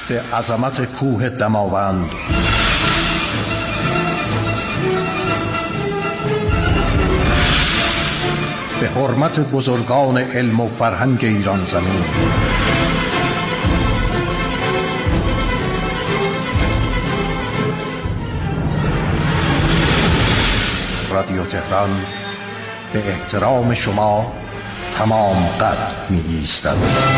به عظمت کوه دماوند، به حرمت بزرگان علم و فرهنگ ایران زمین. رادیو تهران به احترام شما تمام قد می ایستد.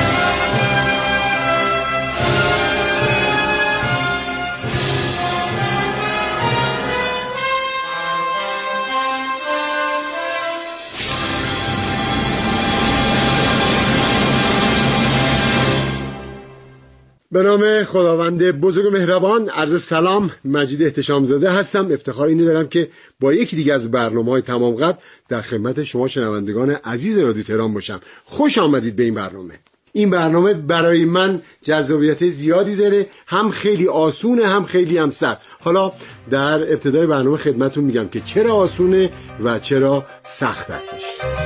به نام خداوند بزرگ و مهربان. عرض سلام، مجید احتشامزاده هستم. افتخار اینو دارم که با یکی دیگه از برنامه‌های تمام قد در خدمت شما شنوندگان عزیز رادیو تهران باشم. خوش آمدید به این برنامه. این برنامه برای من جذابیت زیادی داره، هم خیلی آسونه هم خیلی هم سخت. حالا در ابتدای برنامه خدمتتون میگم که چرا آسونه و چرا سخت هستش.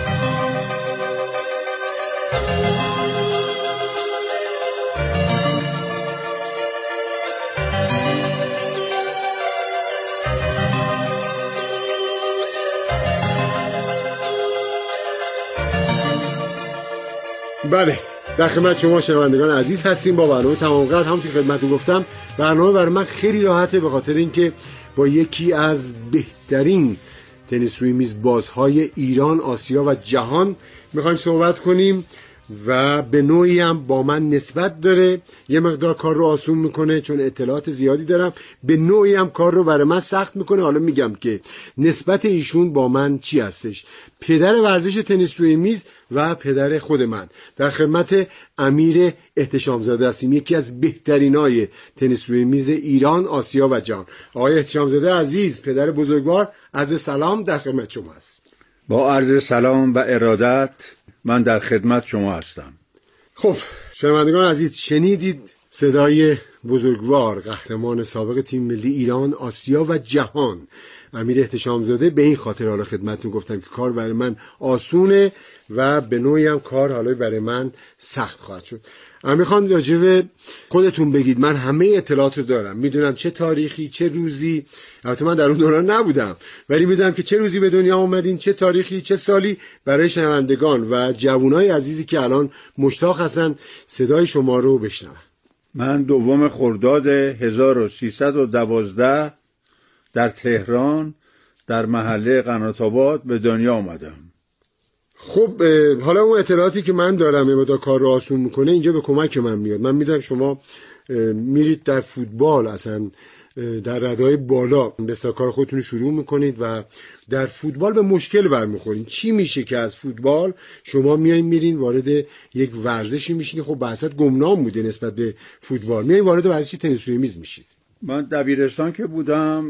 بله، در خدمت شما شنوندگان عزیز هستیم با برنامه تمام قد. همون که خدمتتون گفتم برنامه برای من خیلی راحته، به خاطر اینکه با یکی از بهترین تنیس روی میز بازهای ایران، آسیا و جهان میخوایم صحبت کنیم و به نوعی هم با من نسبت داره. یه مقدار کار رو آسون میکنه چون اطلاعات زیادی دارم، به نوعی هم کار رو برای من سخت میکنه. حالا میگم که نسبت ایشون با من چی هستش. پدر ورزش تنیس روی میز و پدر خود من. در خدمت امیر احتشامزاده هستیم، یکی از بهترینای تنیس روی میز ایران، آسیا و جهان. آقای احتشامزاده عزیز، پدر بزرگوار، عرض سلام در خدمت شما است. با عرض سلام و ارادت من در خدمت شما هستم. خب شنوندگان عزیز، شنیدید صدای بزرگوار، قهرمان سابق تیم ملی ایران، آسیا و جهان، امیر احتشامزاده. به این خاطر حالا خدمتتون گفتم که کار برای من آسونه و به نوعی هم کار حالا برای من سخت خواهد شد. امیر خان، راجع به خودتون بگید. من همه اطلاعات رو دارم، میدونم چه تاریخی چه روزی، البته من در اون دوران نبودم ولی میدونم که چه روزی به دنیا اومدین، چه تاریخی چه سالی، برای شنوندگان و جوانای عزیزی که الان مشتاق هستن صدای شما رو بشنون. من 2 خرداد 1312 در تهران در محله قنات‌آباد به دنیا آمدم. خب حالا اون اطلاعاتی که من دارم یه مقدار کار رو آسون میکنه، اینجا به کمک من میاد. من میدونم شما میرید در فوتبال، اصلا در رده‌های بالا به کار خودتون شروع میکنید و در فوتبال به مشکل برمیخورین. چی میشه که از فوتبال شما میایین میرین وارد یک ورزشی میشین؟ خب بحثت گمنام بوده نسبت به فوتبال، میایین وارد ورزش تنیس روی میز میشید. من دبیرستان که بودم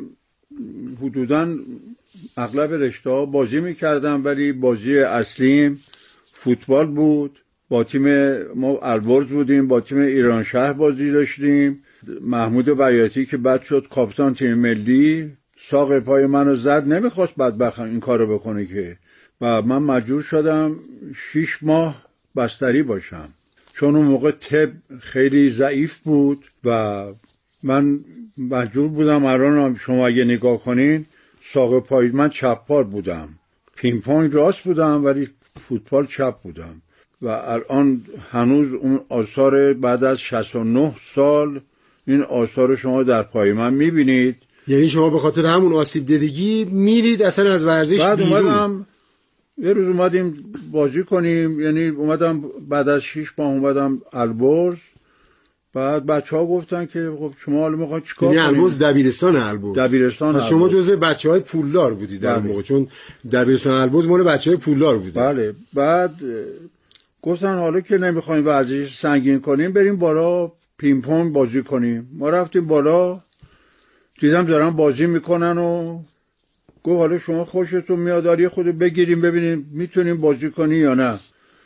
حدوداً اغلب رشته‌ها بازی میکردم، ولی بازی اصلیم فوتبال بود. با تیم ما البرز بودیم، با تیم ایران شهر بازی داشتیم. محمود بیاتی که بعد شد کاپیتان تیم ملی، ساق پای منو زد، نمیخواست بدبخت این کارو بکنه که، و من مجبور شدم 6 ماه بستری باشم چون اون موقع طب خیلی ضعیف بود و من مجبور بودم. الان شما اگه نگاه کنین ساق پای من چپ پا بودم، پینگ پونگ راست بودم ولی فوتبال چپ بودم و الان هنوز اون آثار بعد از 69 سال این آثار شما در پای من میبینید. یعنی شما به خاطر همون آسیب دیدگی میرید اصلا از ورزش بعد بیرون؟ اومدم یه روز اومدیم بازی کنیم، یعنی اومدم بعد از 6 ماه اومدم البرز. بعد بچه‌ها گفتن که خب شما حالا می‌خواید چیکار کنید؟ یعنی البرز دبیرستان البرز. دبیرستان البرز. شما جزء بچه‌های پولدار بودید در موقع، چون دبیرستان البرز مال بچه‌های پولدار بود. بله. بعد گفتن حالا که نمی‌خوایم ورزش سنگین کنیم بریم بالا پینگ پونگ بازی کنیم. ما رفتیم بالا، دیدم دارن بازی میکنن و گفت حالا شما خوشتون میاد یه خود بگیریم ببینیم میتونیم بازی کنی یا نه.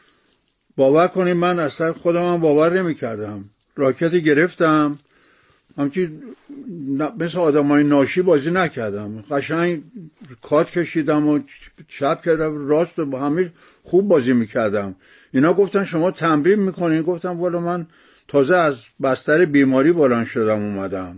باور کنیم من اصلا خودم هم باور نمی‌کردم. راکت گرفتم، همچین مثل آدمای ناشی بازی نکردم، قشنگ کات کشیدم و چپ کردم راست و با همه خوب بازی میکردم. اینا گفتن شما تمرین میکنین؟ گفتم والا من تازه از بستر بیماری بلند شدم اومدم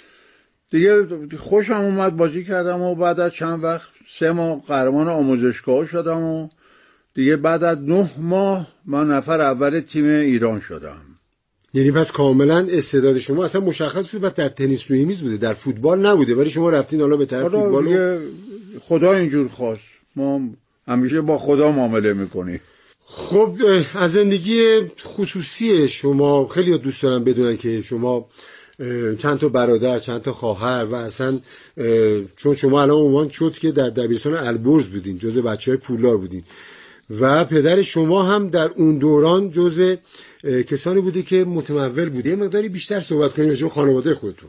دیگه، خوشم اومد بازی کردم و بعد از چند وقت 3 ماه قهرمان آموزشگاه شدم و دیگه بعد از 9 ماه من نفر اول تیم ایران شدم. یعنی پس کاملا استعداد شما اصلا مشخص بود، بعد در تنیس روی میز بوده، در فوتبال نبوده، ولی شما رفتین حالا به طرف فوتبال. خدا اینجور خواست، ما همیشه با خدا معامله میکنیم. خب از زندگی خصوصی شما خیلی دوست دارم بدونن که شما چند تا برادر، چند تا خواهر و اصلا چون شما الان عنوان شد که در دبیرستان البرز بودین، جزء بچهای پولدار بودین و پدر شما هم در اون دوران جزء کسانی بوده که متمول بوده. یه مقداری بیشتر صحبت کنیم راجع به خانواده خودتون.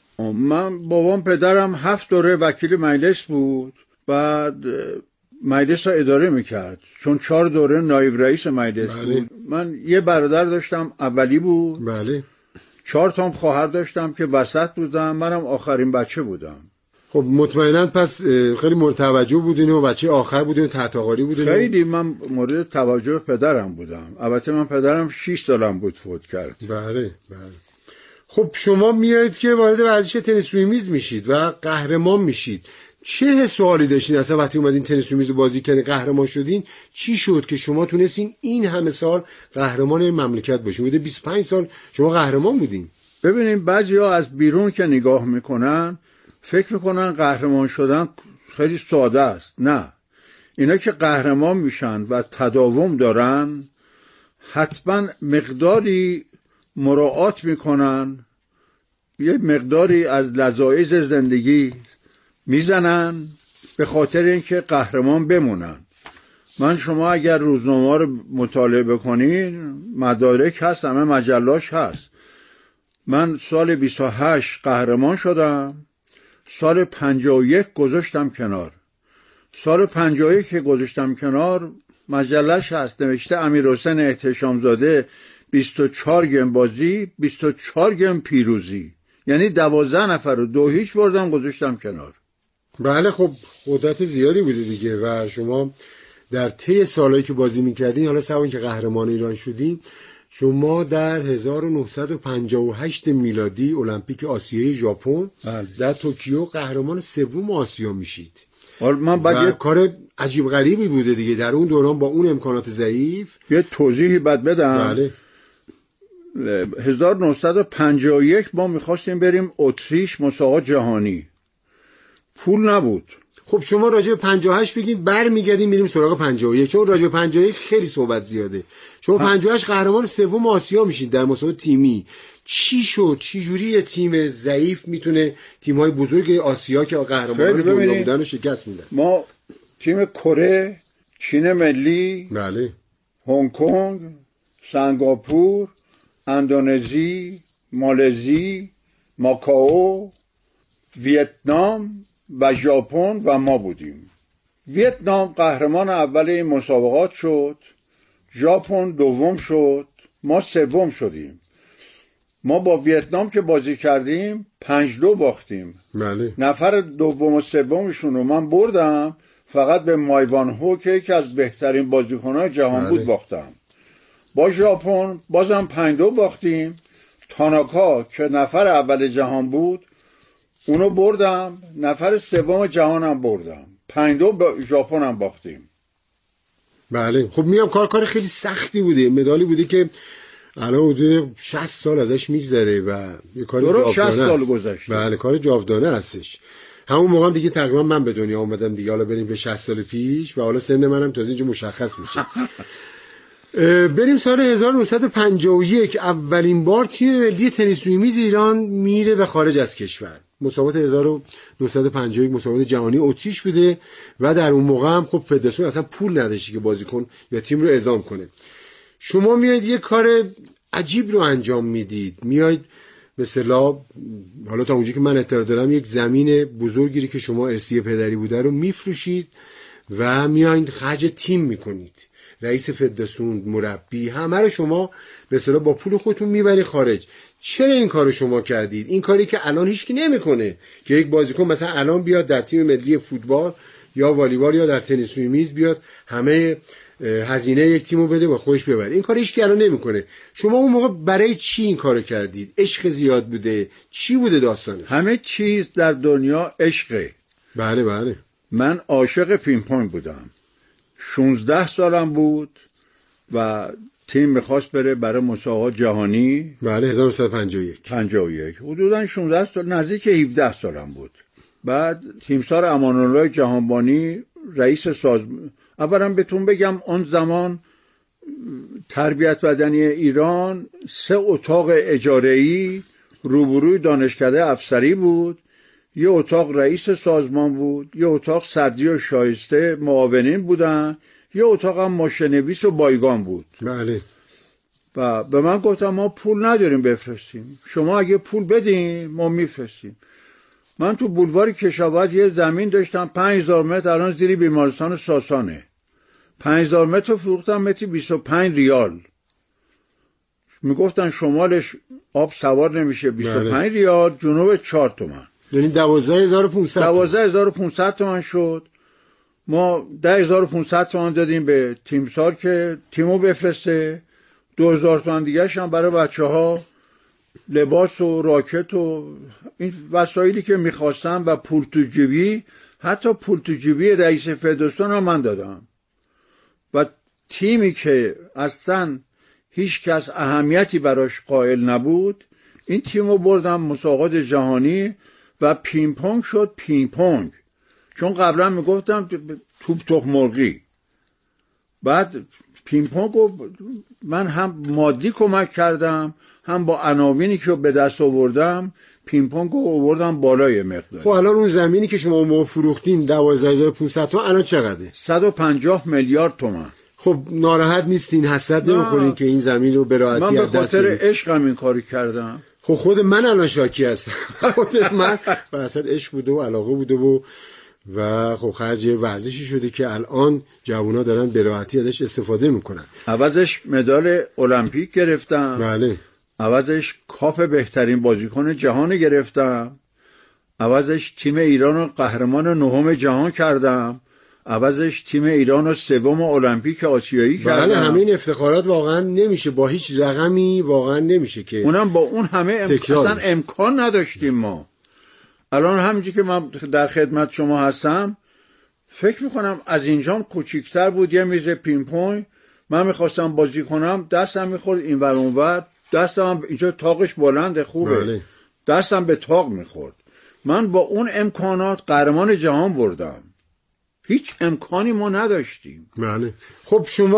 من بابام پدرم 7 دوره وکیل مجلس بود، بعد مجلس را اداره میکرد، چون 4 دوره نایب رئیس مجلس بود. من یه برادر داشتم اولی بود. بله. 4 تا خواهر داشتم که وسط بودم، منم آخرین بچه بودم. خب مطمئناً پس خیلی مورد توجه بودین و بچه آخر بودین و تحت آقاری بودین. خیلی من مورد توجه پدرم بودم. البته من پدرم 6 سالم بود فوت کرد. بله. خب شما میایید که وارد ورزش تنیس روی میز میشید و قهرمان میشید. چه سوالی داشتین اصلا وقتی اومدین تنیس روی میز بازی کردین قهرمان شدین؟ چی شد که شما تونستین این همه سال قهرمان مملکت باشین؟ بوده 25 سال شما قهرمان بودین. ببینید بعضیا از بیرون که نگاه میکنن فکر میکنن قهرمان شدن خیلی ساده است. نه، اینا که قهرمان میشن و تداوم دارن حتما مقداری مراعات میکنن، یه مقداری از لذایذ زندگی میزنن به خاطر اینکه قهرمان بمونن. شما اگر روزنامه رو مطالعه بکنین مدارک هست، همه مجلاش هست. من سال 28 قهرمان شدم، سال 51 گذاشتم کنار. سال 51 که گذاشتم کنار مجلش هست، نوشته امیرحسین احتشامزاده 24 گیم بازی 24 گیم پیروزی، یعنی 12 نفر رو 2-0 بردم گذاشتم کنار. بله. خب قدرت زیادی بوده دیگه و شما در طی سالایی که بازی میکردین، حالا سواء که قهرمان ایران شدین، شما در 1958 میلادی المپیک آسیایی ژاپن در توکیو قهرمان 3 آسیا میشید. من و کار عجیب غریبی بوده دیگه در اون دوران با اون امکانات ضعیف. یه توضیحی بدم. بله. 1951 ما میخواستیم بریم اتریش مسابقات جهانی، پول نبود. خب شما راجع به 58 بگید، برمیگردیم میریم سراغ 51، چون راجع به 51 خیلی صحبت زیاده. شما 58 قهرمان 3 آسیا میشید در مسابقات تیمی. چی شد؟ چی جوری یه تیم ضعیف میتونه تیم‌های بزرگ آسیا که قهرمان دنیا بودن رو شکست میدن؟ ما تیم کره، چین ملی، بله، هنگ کنگ، سنگاپور، اندونزی، مالزی، ماکائو، ویتنام و ژاپن و ما بودیم. ویتنام قهرمان اول این مسابقات شد، ژاپن دوم شد، ما سوم شدیم. ما با ویتنام که بازی کردیم 5-2 باختیم. بله. نفر دوم و سومشون رو من بردم، فقط به مایوان هو که یکی از بهترین بازیکن‌های جهان بود باختم. با ژاپن بازم 5-2 باختیم. تاناکا که نفر اول جهان بود اونو بردم، نفر سوم جهانم بردم. 5-2 با ژاپن هم باختیم. بله. خب میام کار خیلی سختی بوده، مدالی بوده که الان حدود 60 سال ازش میگذره و یه کار جاودانه است. بله، کار جاودانه هستش. همون موقع دیگه تقریبا من به دنیا اومدم دیگه، حالا بریم به 60 سال پیش و حالا سن منم تازه اینجا مشخص میشه. بریم سال 1951 اولین بار تیم ملی تنیس روی میز ایران میره به خارج از کشور. مسابقات 1951 مسابقات جهانی اتریش بوده و در اون موقع هم خب فدراسیون اصلا پول نداشتی که بازیکن یا تیم رو اعزام کنه. شما میاید یه کار عجیب رو انجام میدید، میاید مثلا حالا تا اونجایی که من اطلاع دارم یک زمین بزرگی که شما ارثی پدری بوده رو میفروشید و میایید خرج تیم میکنید. رئیس فدراسیون، مربی، همه رو شما به اصطلاح با پول خودتون میبرید خارج. چرا این کارو شما کردید؟ این کاری که الان هیچکی نمیکنه که یک بازیکن مثلا الان بیاد در تیم ملی فوتبال یا والیبال یا در تنیس روی میز بیاد همه هزینه یک تیمو بده و خودش ببره. این کار هیچ کی الان نمیکنه. شما اون موقع برای چی این کارو کردید؟ عشق زیاد بوده؟ چی بوده داستانش؟ همه چیز در دنیا عشقه. بله بله. من عاشق پینگ پونگ بودم. 16 سالم بود و تیم میخواست بره برای مسابقات جهانی. بله 1951 حدوداً 16 سال، نزدیک 17 سالم بود. بعد تیمسار امان‌الله جهانبانی رئیس اولا بهتون بگم اون زمان تربیت بدنی ایران 3 اتاق اجاره‌ای روبروی دانشکده افسری بود، یه اتاق رئیس سازمان بود، یه اتاق صدری و شایسته معاونین بودن، یه اتاق هم ماشین‌نویس و بایگان بود. بله. و به من گفتم ما پول نداریم بفرستیم، شما اگه پول بدین ما میفرستیم. من تو بولوار کشاورز یه زمین داشتم 5000 متر، الان زیر بیمارستان ساسانه. 5000 متر فروختم متری 25 ریال. میگفتن شمالش آب سوار نمیشه 25 ریال، جنوب 4 تومن. یعنی 12500 تومن شد. ما 10500 تومن دادیم به تیمسار که تیمو بفرسته. 2000 تومن دیگه‌ش هم برای بچه‌ها لباس و راکت و این وسایلی که می‌خواستم و پول تو جیبی، حتی پول تو جیبی رئیس فدراسیون رو من دادم. و تیمی که اصلا هیچ کس اهمیتی براش قائل نبود، این تیمو بردم مسابقات جهانی و پینگ پونگ شد پینگ پونگ. چون قبلا میگفتم توپ تخم مرغی. بعد پینگ پونگو من هم مادی کمک کردم، هم با عناوینی که به دست آوردم پینگ پونگو آوردم بالای مقدار. خب الان اون زمینی که شما موقع فروختین 12500 تومان الان چقدره؟ 150 میلیارد تومان. خب ناراحت نیستین؟ حسرت نمیخورین که این زمین رو به راحتی من از به دست خاطر عشقم این کاری کردم. خب خود من الان شاکی هستم. خود من واسه عشق بوده و علاقه بوده و خب خرج ورزشی شده که الان جوونا دارن به راحتی ازش استفاده میکنن. عوضش مدال المپیک گرفتم. بله. عوضش کاپ بهترین بازیکن جهان گرفتم. عوضش تیم ایران رو قهرمان 9 جهان کردم. عوضش تیم ایران رو 3 المپیک آسیایی کردم. بله همین افتخارات واقعا نمیشه با هیچ رقمی، واقعا نمیشه که اونم با اون همه اصلا امکان نداشتیم ما. الان همینجوری که من در خدمت شما هستم فکر میکنم از اینجام کوچیکتر بود یه میز پینگ پونگ. من میخواستم بازی کنم دستم میخورد این ور اون ور، دستم اینجا تاقش بلنده خوبه. بله. دستم به تاق میخورد. من با اون امکانات قهرمان جهان بردم. هیچ امکانی ما نداشتیم. بله. خب شما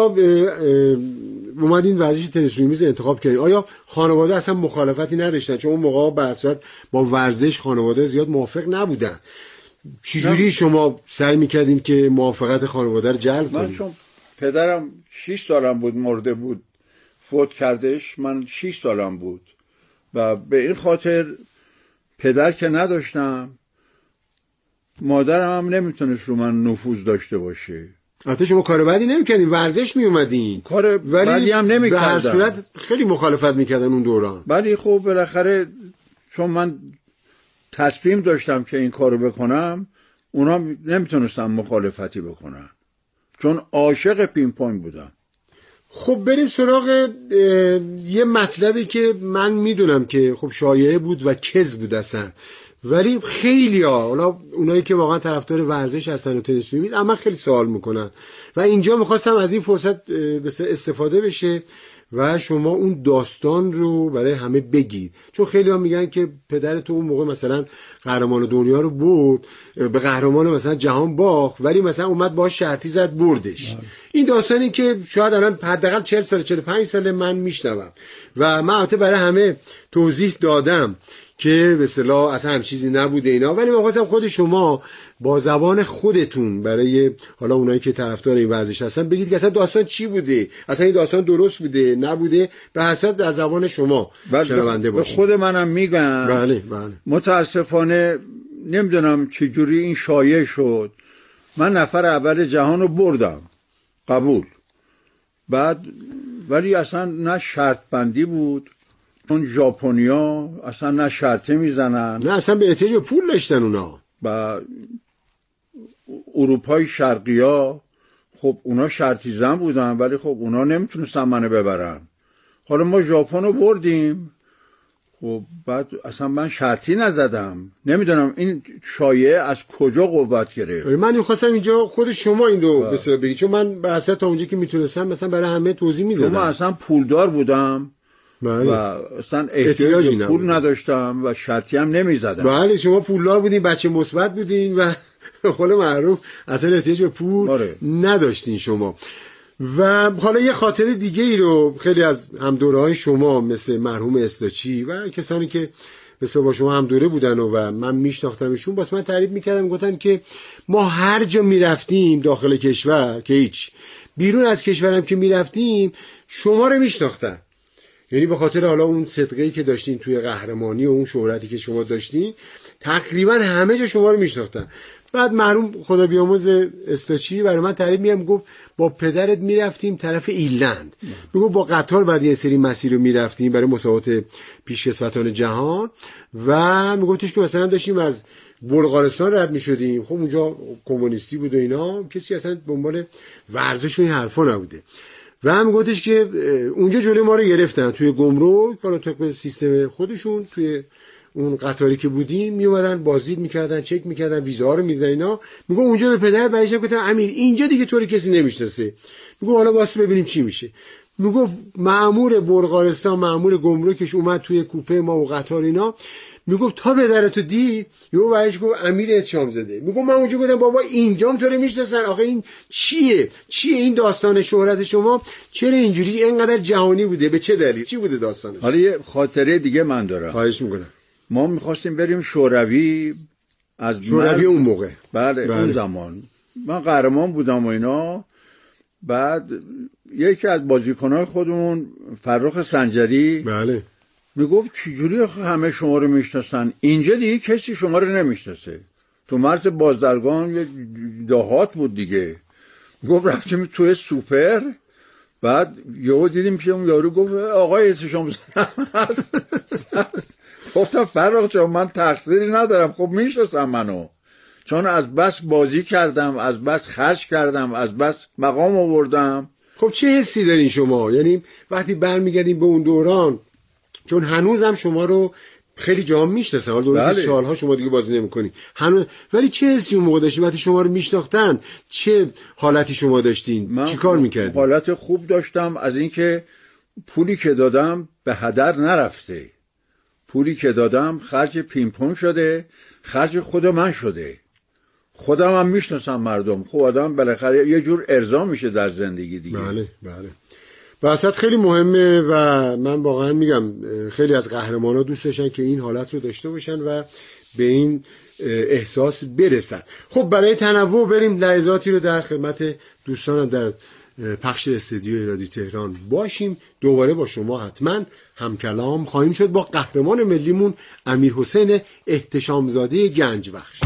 اومدین ورزش تنیس روی میز انتخاب کردین. آیا خانواده اصلا مخالفتی نداشتن؟ چون اون موقع به اساس با ورزش خانواده زیاد موافق نبودن. چجوری شما سعی میکردین که موافقت خانواده رو جلب کنین؟ من چون پدرم 6 سالم بود مرده بود، فوت کردش، من 6 سالم بود و به این خاطر پدر که نداشتم، مادرم هم نمیتونست رو من نفوذ داشته باشه. البته شما کار بدی نمیکردین، ورزش میومدین، کار بدی هم نمیکردم. به هر صورت خیلی مخالفت میکردن اون دوران. ولی خب بالاخره چون من تصمیم داشتم که این کارو بکنم، اونا نمیتونستن مخالفتی بکنن چون عاشق پینگ پونگ بودم. خب بریم سراغ یه مطلبی که من میدونم که خب شایعه بود و کذب بود اصلا، ولی خیلی حالا اونایی که واقعا طرفدار ورزش هستن و تنیس می‌بینید اما خیلی سوال میکنن و اینجا میخواستم از این فرصت استفاده بشه و شما اون داستان رو برای همه بگید. چون خیلی ها میگن که پدرت اون موقع مثلا قهرمان دنیا رو برد، به قهرمان مثلا جهان باخت، ولی مثلا اومد باهاش شرطی زد بردش. این داستانی که شاید الان حداقل 40 سال 45 سال من میشنوم و من البته برای همه توضیح دادم که به اصطلاح اصلا هم چیزی نبوده اینا، ولی من خواستم خود شما با زبان خودتون برای حالا اونایی که طرفدار این ورزش هستن بگید که اصلا داستان چی بوده، اصلا این داستان درست بوده نبوده، به حسب از زبان شما شنونده باشید. خود منم میگم. بله بله. متاسفانه نمیدونم چجوری این شایع شد. من نفر اول جهان رو بردم، قبول، بعد ولی اصلا نه شرط بندی بود، چون ژاپنیا اصلا نه شرطه میزنن نه اصلا به احتیاج پول داشتن اونا. و اروپای شرقیا خب اونا شرطی زن بودن، ولی خب اونا نمیتونستن منو ببرن. حالا ما ژاپن رو بردیم، خب بعد اصلا من شرطی نزدم. نمیدونم این شایعه از کجا قوت گرفت. من می‌خواستم اینجا خود شما این رو بسیار بگید، چون من به اصلا تا اونجا که میتونستم مثلا برای همه توضیح میدادم. من اصلا پولدار بودم و اصلا احتیاجی پول نداشتم و شرطی هم نمیزدم. بله شما پولدار بودین، بچه مثبت بودین و خود معروف اصلا احتیاج به پول نداشتین شما. و حالا یه خاطره دیگه ای رو خیلی از همدوره‌های شما مثل مرحوم اسلاچی و کسانی که مثل با شما همدوره بودن و من میشناختمشون واسه من تعریف میکردم، گفتن که ما هر جا میرفتیم داخل کشور که هیچ، بیرون از کشورم که میرفتیم شما رو میشناختن. یعنی به خاطر حالا اون صدقه‌ای که داشتین توی قهرمانی و اون شهرتی که شما داشتین تقریبا همه جا شما رو میشناختن. بعد مرحوم خدا بیامرز اسلاچی برای من تعریف میگم، گفت با پدرت میرفتیم طرف ایرلند، میگفت با قطار بعد یه سری مسیر رو میرفتیم برای مسابقات پیشکسوتان جهان و میگفتش که مثلا داشتیم از بلغارستان رد میشدیم، خب اونجا کمونیستی بود و اینا، کسی اصلا دنبال ورزش و این حرفا نبوده و هم میگفتش که اونجا جلوی ما رو گرفتن توی گمرک، حالا طبق سیستم خودشون توی اون قطاری که بودیم میومدن بازدید میکردن، چک میکردن، ویزاها رو میدادن اینا. میگه اونجا به پدر برگشتم گفتم امیر اینجا دیگه طوری کسی نمیشناسه، میگه حالا واسه ببینیم چی میشه. میگه مأمور بلغارستان، مأمور گمرکش اومد توی کوپه ما و قطار اینا، میگه تا پدرتو دید یهو برگشت گفت امیر اتشام زده. میگه من اونجا گفتم بابا اینجام طوری میشناسن، آخه این چیه این داستان شهرت شما چرا اینجوری اینقدر جهانی بوده، به چه دلیل، چی بوده داستانش؟ حالا یه خاطره دیگه من دارم. خواهش میکنم. ما میخواستیم بریم شوروی، از شوروی اون موقع. بله اون زمان من قهرمان بودم و اینا. بعد یکی از بازیکنهای خودمون فرخ سنجری بله میگفت چجوری همه شما رو میشناسن، اینجا دیگه کسی شما رو نمیشناسه. تو مرز بازرگان یه دهات بود دیگه. گفت رفتیم توی سوپر، بعد یهو دیدیم که اون یارو گفت آقای اتشام هست. گفتم فرخ جان من تقصیری ندارم، خب میشناسم منو، چون از بس بازی کردم، از بس خرج کردم، از بس مقام آوردم. خب چه حسی دارین شما؟ یعنی وقتی برمیگردیم به اون دوران، چون هنوزم شما رو خیلی جا میشناسن، حالا درسته سالها شما دیگه بازی نمی‌کنی هنوز، ولی چه حسی اون موقع داشتین وقتی شما رو میشناختن؟ چه حالتی شما داشتین؟ چیکار می‌کردین؟ حالت خوب داشتم از اینکه پولی که دادم به هدر نرفته، پولی که دادم خرج پینگ شده، خرج خود من شده. خودم هم میشناسم مردم. خب آدم بالاخره یه جور ارضا میشه در زندگی دیگه. بله بله. واسط خیلی مهمه و من واقعا میگم خیلی از قهرمانا دوست داشتن که این حالت رو داشته باشن و به این احساس برسن. خب برای تنوع بریم لحظاتی رو در خدمت دوستانم در پخش استودیو رادیو تهران باشیم. دوباره با شما حتما همکلام خواهیم شد با قهرمان ملیمون امیرحسین احتشامزاده گنجبخش.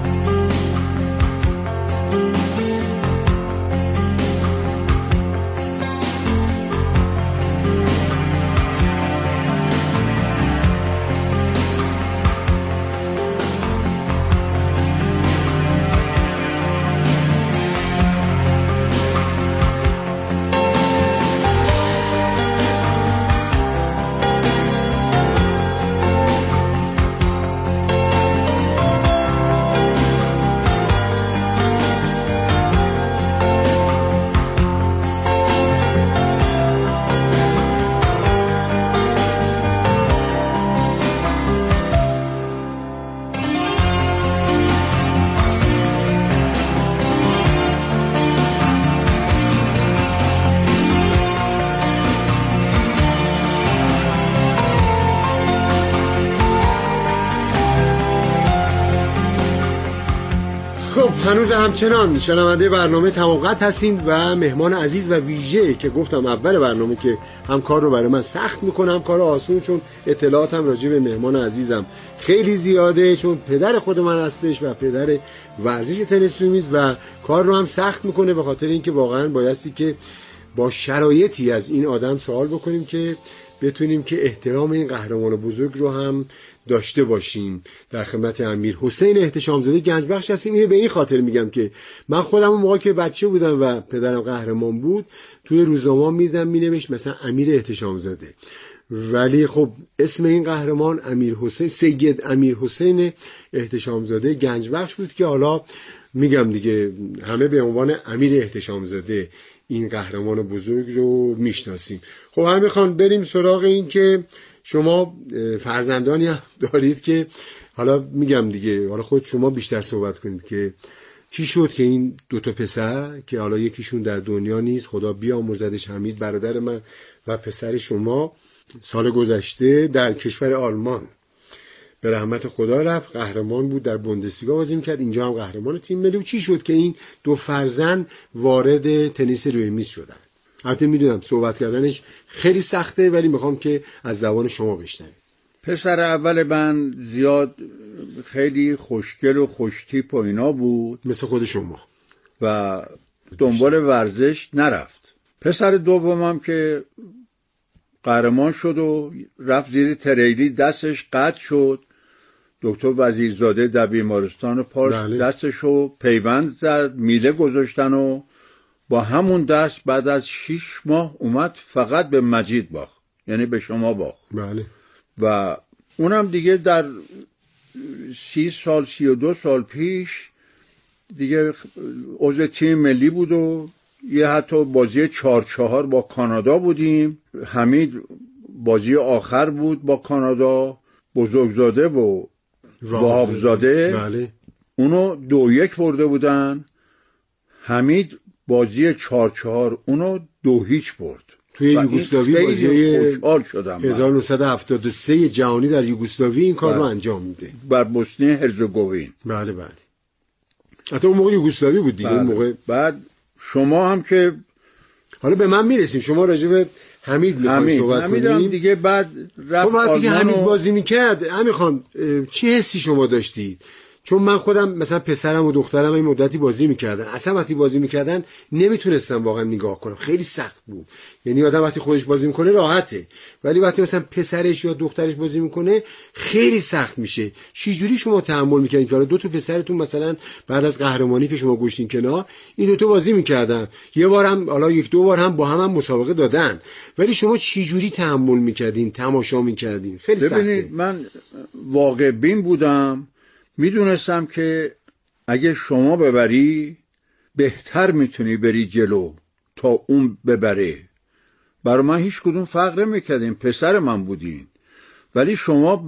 هنوز همچنان شنونده برنامه تمام قد هستین و مهمان عزیز و ویژه که گفتم اول برنامه که هم کار رو برای من سخت میکنه هم کار آسون، چون اطلاعاتم راجع به مهمان عزیزم خیلی زیاده، چون پدر خود من هستش و پدر ورزش تنیس روی میز و کار رو هم سخت میکنه، به خاطر اینکه واقعا بایستی که با شرایطی از این آدم سوال بکنیم که بتونیم که احترام این قهرمان بزرگ رو هم داشته باشیم. در خدمت امیر حسین احتشامزاده گنجبخش هستیم. اینو به این خاطر میگم که من خودم اون موقع که بچه بودم و پدرم قهرمان بود توی روزنامه میدیدم مینوشت مثلا امیر احتشامزاده، ولی خب اسم این قهرمان امیر حسین، سید امیر حسین احتشامزاده گنجبخش بود که حالا میگم دیگه همه به عنوان امیر احتشامزاده این قهرمان بزرگ رو میشناسیم. خب هم میخوان بریم سراغ این که شما فرزندانی هم دارید که حالا میگم دیگه، حالا خود شما بیشتر صحبت کنید که چی شد که این دوتا پسر که حالا یکیشون در دنیا نیست، خدا بیامرزدش، حمید برادر من و پسر شما سال گذشته در کشور آلمان به رحمت خدا رفت، قهرمان بود، در بوندسلیگا بازی میکرد، اینجا هم قهرمان تیم ملی. چی شد که این دو فرزند وارد تنیس روی میز شدن؟ البته میدونم صحبت کردنش خیلی سخته، ولی میخوام که از زبان شما بشنوید. پسر اول من زیاد خیلی خوشگل و خوشتیپ و اینا بود، مثل خود شما، و دنبال ورزش نرفت. پسر دومم که قهرمان شد و رفت زیر تریلی، دستش قطع شد، دکتر وزیرزاده در بیمارستان پارس دستشو پیوند زد، میله گذاشتن و با همون دست بعد از 6 ماه اومد فقط به مجید باخت، یعنی به شما باخت. بله. و اونم دیگه در 32 سال پیش دیگه عضو تیم ملی بود و یه حتی بازی 4-4 با کانادا بودیم. حمید بازی آخر بود با کانادا، بزرگزاده و وهابزاده بله. اونو 2-1 برده بودن. حمید بازی 4-4 اونو 2-0 برد. توی یوگسلاوی بازی خوشحال شدم 1973 جهانی در یوگسلاوی این کار رو انجام میده، بر بوسنی هرزگوین. بله بله. حتی اون موقع یوگسلاوی بود دیگه. اون موقع بعد شما هم که حالا به من میرسیم، شما راجع به حمید میخواید صحبت کنیم. حمید دیگه بعد رفت خب وقتی که حمید و... بازی میکرد همین خان چه حسی شما داشتید؟ چون من خودم مثلا پسرم و دخترم این مدتی بازی میکردن، اصلا وقتی بازی میکردن نمیتونستم واقعا نگاه کنم، خیلی سخت بود. یعنی آدم وقتی خودش بازی میکنه راحته، ولی وقتی مثلا پسرش یا دخترش بازی میکنه خیلی سخت میشه. چجوری شما تحمل میکردین که حالا دو تا پسرتون مثلا بعد از قهرمانی که شما گشتین کنار، این دو تا بازی میکردن، یه بارم حالا 1-2 بار هم با هم مسابقه دادن، ولی شما چجوری تحمل میکردین، تماشا میکردین؟ خیلی سخته. ببینید من واقع بین بودم، میدونستم که اگه شما ببری بهتر میتونی بری جلو تا اون ببره. برای من هیچ کدوم فرق نمیکردین، پسر من بودین، ولی شما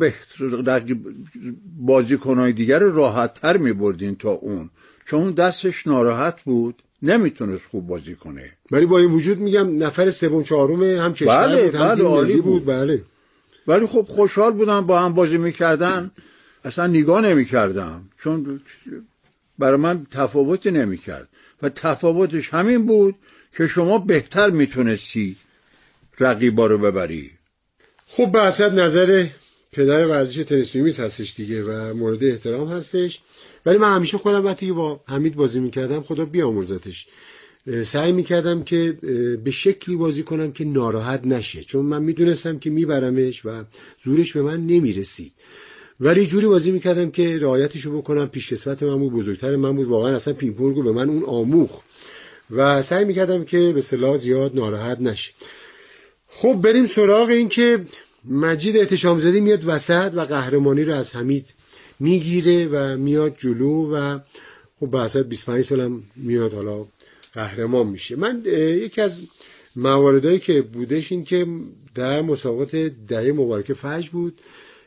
بازیکنهای دیگر رو راحت تر میبردین تا اون، چون اون دستش ناراحت بود، نمیتونست خوب بازی کنه. ولی با این وجود میگم نفر 3-4 هم کشور بود، هم تیم ملی بود. بله. ولی خب خوشحال بودم با هم بازی میکردن، اصلا نگاه نمی کردم، چون برای من تفاوتی نمی کرد و تفاوتش همین بود که شما بهتر میتونستی رقیبا رو ببری. خب به اصد نظر پدر ورزش تنیس روی میز هستش دیگه و مورد احترام هستش، ولی من همیشه خودم وقتی با حمید بازی میکردم، خدا بیامرزتش، سعی میکردم که به شکلی بازی کنم که ناراحت نشه، چون من میدونستم که میبرمش و زورش به من نمیرسید، ولی جوری بازی میکردم که رعایتشو بکنم. پیشکسوت من بود، بزرگتر من بود، واقعا اصلا پینگ پونگو به من اون آموخت و سعی میکردم که به اصطلاح زیاد ناراحت نشه. خب بریم سراغ این که مجید احتشامزاده میاد وسط و قهرمانی رو از حمید میگیره و میاد جلو و خب به اصد 25 سالم میاد حالا قهرمان میشه. من یکی از مواردایی که بودش این که در مسابقات دهه مبارکه فجر بود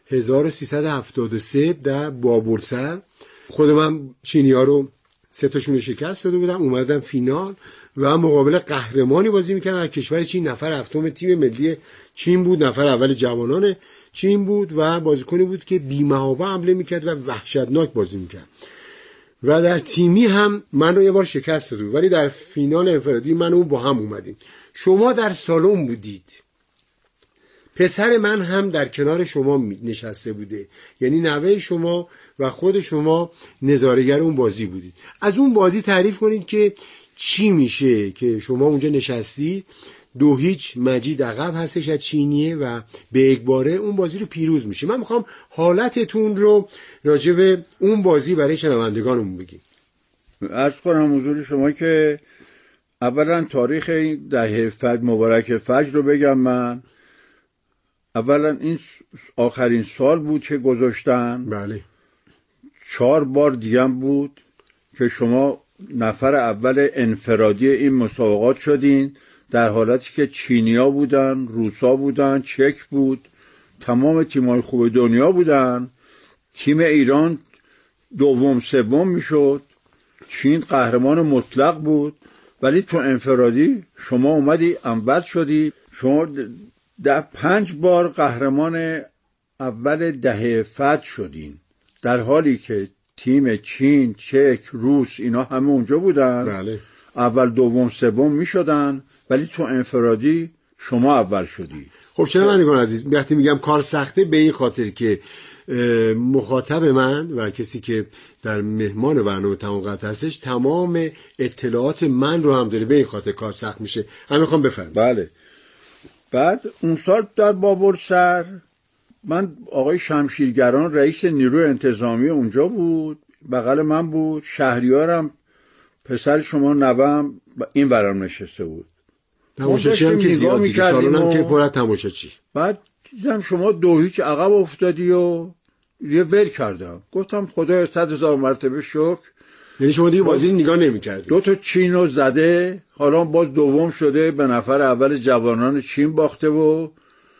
1373 در بابلسر، خود من چینی ها رو 3 تاشون شکست داده بودم، اومدم فینال و مقابل قهرمانی بازی میکردم از کشور چین. نفر هفتم تیم ملی چین بود، نفر اول جوانان چین بود و بازیکنی بود که بی‌محابا حمله میکرد و وحشتناک بازی میکرد و در تیمی هم من رو یه بار شکست داده بود، ولی در فینال انفرادی من و اون با هم اومدیم. شما در سالن بودید، پسر من هم در کنار شما نشسته بوده، یعنی نوه شما و خود شما نظاره‌گر اون بازی بودید. از اون بازی تعریف کنید که چی میشه که شما اونجا نشستید 2-0 مجید عقب هستش از چینیه و به یکباره اون بازی رو پیروز میشه. من میخوام حالتتون رو راجع به اون بازی برای شنوندگانمون بگید. عرض کنم حضور شما که اولا تاریخ این دهه مبارک فجر رو بگم. من اولا این آخرین سال بود که گذاشتن. بله. 4 بار دیگه بود که شما نفر اول انفرادی این مسابقات شدین، در حالتی که چینیا بودن، روسا بودن، چک بود، تمام تیم‌های خوب دنیا بودن. تیم ایران دوم سوم میشد، چین قهرمان مطلق بود، ولی تو انفرادی شما اومدی اول شدی. شما 5 بار قهرمان اول دهه فجر شدین، در حالی که تیم چین، چک، روس اینا همه اونجا بودن. بله. اول دوم سوم میشدن، ولی تو انفرادی شما اول شدی. خب شنوندگان عزیز، وقتی میگم کار سخته به این خاطر که مخاطب من و کسی که در مهمان برنامه تمام قد هستش تمام اطلاعات من رو هم داره، به این خاطر کار سخت میشه. همین میخوام بفرمایید. بله. بعد اون سال در بابلسر من آقای شمشیرگران رئیس نیروی انتظامی اونجا بود، بغل من بود. شهریارم پسر شما نوام این برام نشسته بود. تماشاچی هم که زیاد دیگه، سالن هم که پر از تماشاچی. بعد دیدم شما 2-0 عقب افتادی و یه ول کردم. گفتم خدایا 100,000 مرتبه شکر. یعنی شما دیگه بازی نگاه نمی‌کردید. 2 تا چینو زده، حالا باز دوم شده، به نفر اول جوانان چین باخته و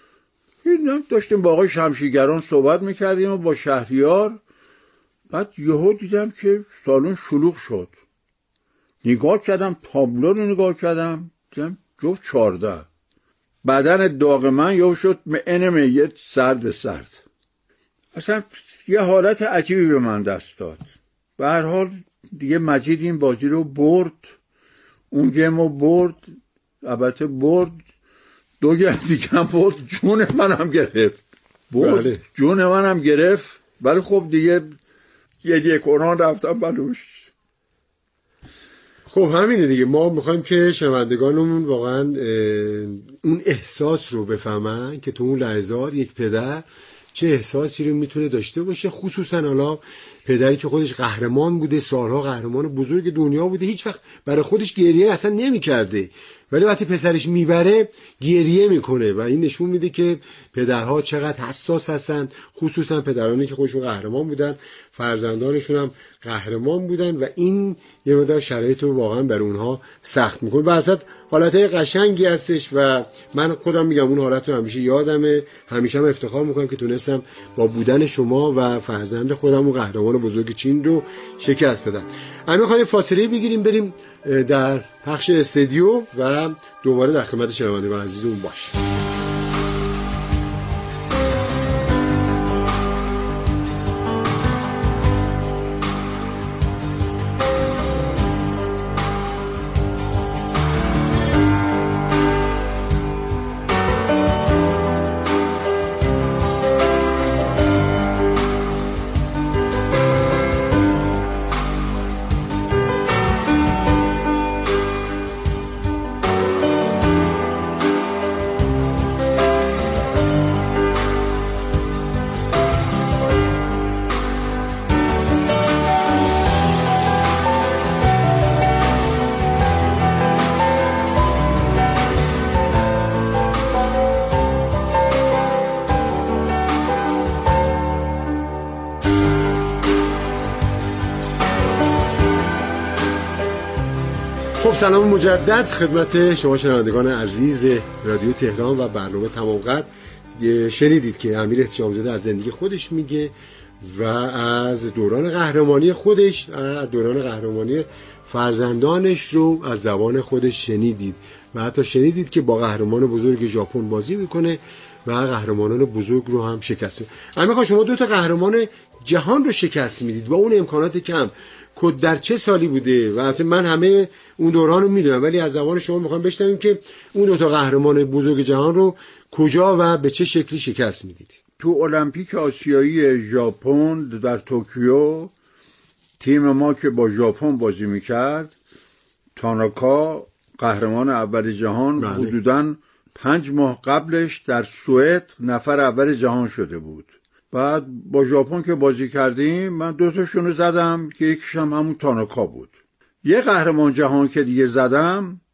داشتیم با آقای شمشیرگران صحبت میکردیم و با شهریار. بعد یهو دیدم که سالن شلوغ شد. نگاه کردم، تابلو رو نگاه کردم، دیدم جفت 14. بدن داغ من یهو شد میت سرد. اصلا یه حالت عجیبی به من دست داد. به هر حال دیگه مجید این بازی رو برد، اون گیمو برد، البته برد. 2 گیم دیگه هم برد، جون منم گرفت. بله. جون منم گرفت، ولی خب دیگه یه قرآن رفتم بلوش. خب همینه دیگه. ما میخوایم که شنوندگانمون واقعا اون احساس رو بفهمن که تو اون لحظات یک پدر چه احساسی رو میتونه داشته باشه، خصوصا حالا پدری که خودش قهرمان بوده، سالها قهرمان بزرگ دنیا بوده، هیچ وقت برای خودش گریه اصلا نمی‌کرده، ولی وقتی پسرش میبره گریه میکنه و این نشون میده که پدرها چقدر حساس هستن، خصوصا پدرانی که خودشون قهرمان بودن، فرزندانشون هم قهرمان بودن و این یه مقدار شرایط رو واقعا بر اونها سخت میکنه. و اصلا حالتهای قشنگی هستش و من خودم میگم اون حالت رو همیشه یادمه، همیشه هم افتخار میکنم که تونستم با بودن شما و فرزند خودم و قهرمان بزرگ چین رو شکست بدم. همین خواهیم فاصله بگیریم بریم در پخش استودیو و دوباره در خدمت شنوندگان عزیزمون باشیم. خب سلام مجدد خدمت شما شنوندگان عزیز رادیو تهران و برنامه تمام قد. شنیدید که امیر احتشامزاده از زندگی خودش میگه و از دوران قهرمانی خودش، از دوران قهرمانی فرزندانش رو از زبان خودش شنیدید و حتی شنیدید که با قهرمان بزرگ ژاپن بازی میکنه و قهرمانان بزرگ رو هم شکست میده. اما شما 2 تا قهرمان جهان رو شکست میدید با اون امکانات کم. کد در چه سالی بوده؟ و البته من همه اون دوران رو میدونم، ولی از زبان شما میخوام بشنویم که اون 2 تا قهرمان بزرگ جهان رو کجا و به چه شکلی شکست میدید؟ تو المپیک آسیایی ژاپن در توکیو تیم ما که با ژاپن بازی میکرد، تاناکا قهرمان اول جهان بله. حدوداً 5 ماه قبلش در سوئد نفر اول جهان شده بود. بعد با ژاپن که بازی کردیم من 2 تاشونو زدم که یکیش هم همون تاناکا بود. یه قهرمان جهان که دیگه زدم